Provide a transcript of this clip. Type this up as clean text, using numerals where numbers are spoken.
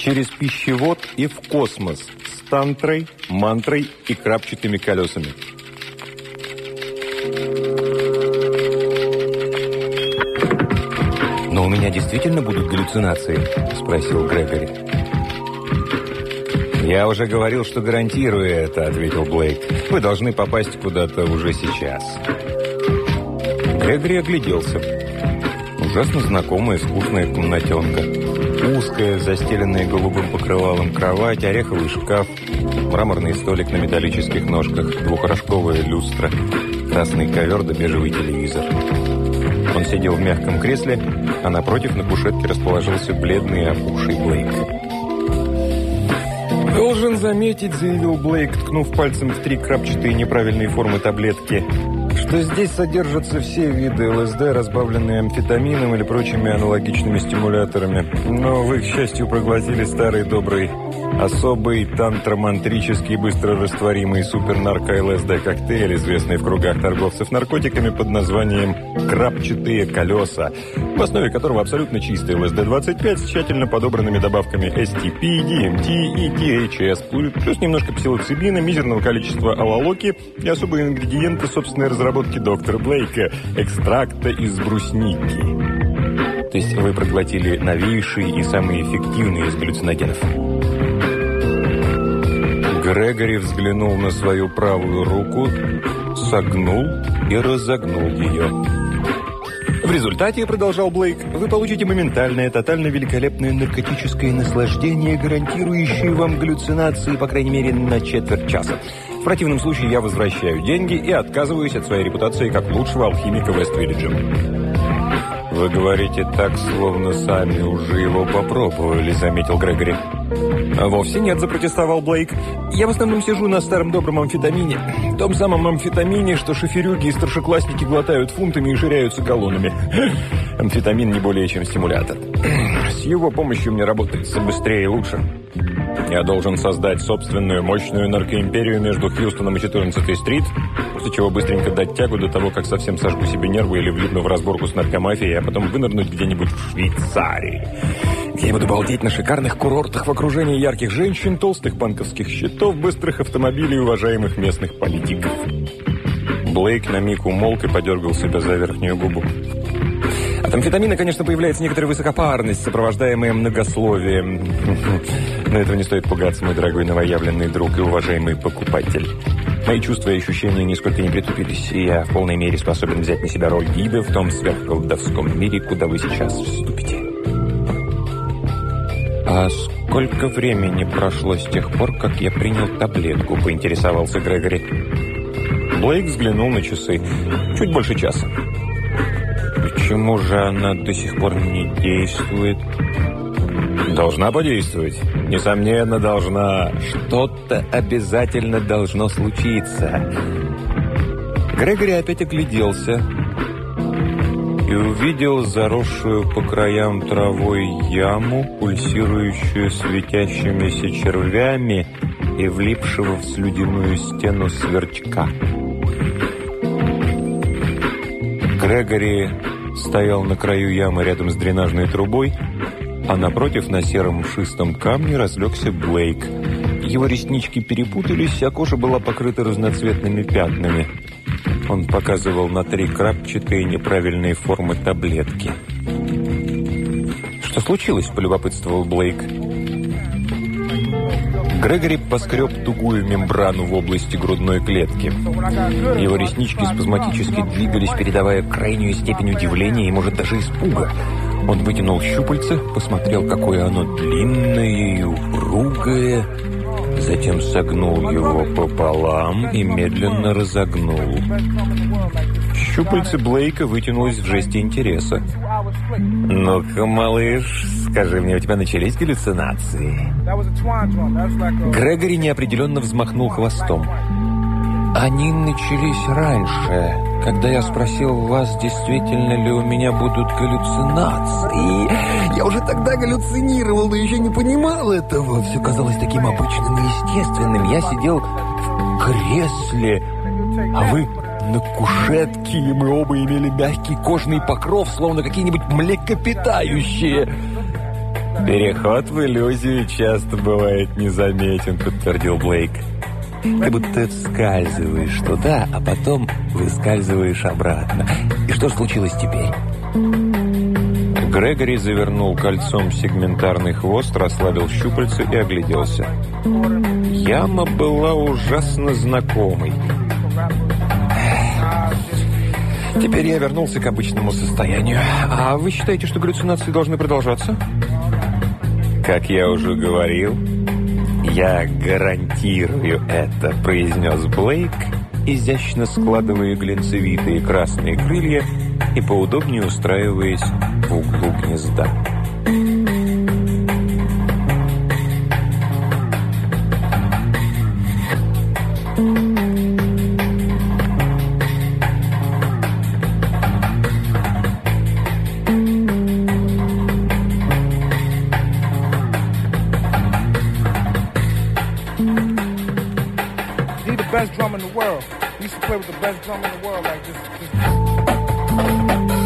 через пищевод и в космос с тантрой, мантрой и крапчатыми колесами. «Но у меня действительно будут галлюцинации?» – спросил Грегори. «Я уже говорил, что гарантирую это», – ответил Блейк. «Вы должны попасть куда-то уже сейчас». Грегори огляделся. Ужасно знакомая скучная комнатенка. Узкая, застеленная голубым покрывалом кровать, ореховый шкаф, мраморный столик на металлических ножках, двухрожковая люстра, красный ковер да бежевый телевизор. Он сидел в мягком кресле, а напротив на кушетке расположился бледный и опухший Блейк. «Должен заметить», — заявил Блейк, ткнув пальцем в 3 крапчатые неправильной формы таблетки, что здесь содержатся все виды ЛСД, разбавленные амфетамином или прочими аналогичными стимуляторами. Но вы, к счастью, проглотили старый добрый, особый тантромантрический, быстрорастворимый супер-нарко-ЛСД коктейль, известный в кругах торговцев наркотиками под названием «крапчатые колеса», в основе которого абсолютно чистый ЛСД-25 с тщательно подобранными добавками STP, DMT и THS, плюс немножко псилоцибина, мизерного количества алалоки и особые ингредиенты собственной разработки доктора Блейка – экстракта из брусники. То есть вы проглотили новейший и самый эффективный из галлюциногенов. Грегори взглянул на свою правую руку, согнул и разогнул ее. В результате, продолжал Блейк, вы получите моментальное, тотально великолепное наркотическое наслаждение, гарантирующее вам галлюцинации, по крайней мере, на четверть часа. В противном случае я возвращаю деньги и отказываюсь от своей репутации как лучшего алхимика Вест-Виллиджа. Вы говорите так, словно сами уже его попробовали, заметил Грегори. «Вовсе нет», — запротестовал Блейк. «Я в основном сижу на старом добром амфетамине. Том самом амфетамине, что шоферюги и старшеклассники глотают фунтами и ширяются колоннами. Амфетамин не более чем стимулятор. С его помощью мне работается быстрее и лучше. Я должен создать собственную мощную наркоимперию между Хьюстоном и 14-й стрит, после чего быстренько дать тягу до того, как совсем сожгу себе нервы или влипну в разборку с наркомафией, а потом вынырнуть где-нибудь в Швейцарии. Я буду балдеть на шикарных курортах в окружении ярких женщин, толстых банковских счетов, быстрых автомобилей и уважаемых местных политиков». Блейк на миг умолк и подергал себя за верхнюю губу. От амфетамина, конечно, появляется некоторая высокопарность, сопровождаемая многословием. Но этого не стоит пугаться, мой дорогой новоявленный друг и уважаемый покупатель. Мои чувства и ощущения нисколько не притупились, и я в полной мере способен взять на себя роль гида в том сверхколдовском мире, куда вы сейчас вступите. «А сколько времени прошло с тех пор, как я принял таблетку?» – поинтересовался Грегори. Блейк взглянул на часы. «Чуть больше часа». «Почему же она до сих пор не действует?» «Должна подействовать. Несомненно, должна. Что-то обязательно должно случиться». Грегори опять огляделся и увидел заросшую по краям травой яму, пульсирующую светящимися червями и влипшего в слюдяную стену сверчка. Грегори стоял на краю ямы рядом с дренажной трубой, а напротив на сером мшистом камне разлегся Блейк. Его реснички перепутались, а кожа была покрыта разноцветными пятнами. Он показывал на 3 крапчатые неправильные формы таблетки. «Что случилось?» – полюбопытствовал Блейк. Грегори поскреб тугую мембрану в области грудной клетки. Его реснички спазматически двигались, передавая крайнюю степень удивления и, может, даже испуга. Он вытянул щупальце, посмотрел, какое оно длинное и упругое, затем согнул его пополам и медленно разогнул. Щупальце Блейка вытянулось в жесте интереса. «Ну-ка, малыш, скажи мне, у тебя начались галлюцинации?» Грегори неопределенно взмахнул хвостом. «Они начались раньше, когда я спросил вас, действительно ли у меня будут галлюцинации. Я уже тогда галлюцинировал, но еще не понимал этого. Все казалось таким обычным и естественным. Я сидел в кресле, а вы на кушетке, и мы оба имели мягкий кожный покров, словно какие-нибудь млекопитающие». «Переход в иллюзию часто бывает незаметен», — подтвердил Блейк. «Ты будто вскальзываешь туда, а потом выскальзываешь обратно. И что случилось теперь?» Грегори завернул кольцом сегментарный хвост, расслабил щупальца и огляделся. Яма была ужасно знакомой. Теперь я вернулся к обычному состоянию. А вы считаете, что галлюцинации должны продолжаться? Как я уже говорил, я гарантирую это, произнес Блейк, изящно складывая глинцевитые красные крылья и поудобнее устраиваясь в углу гнезда. Best drum in the world. We used to play with the best drum in the world like this.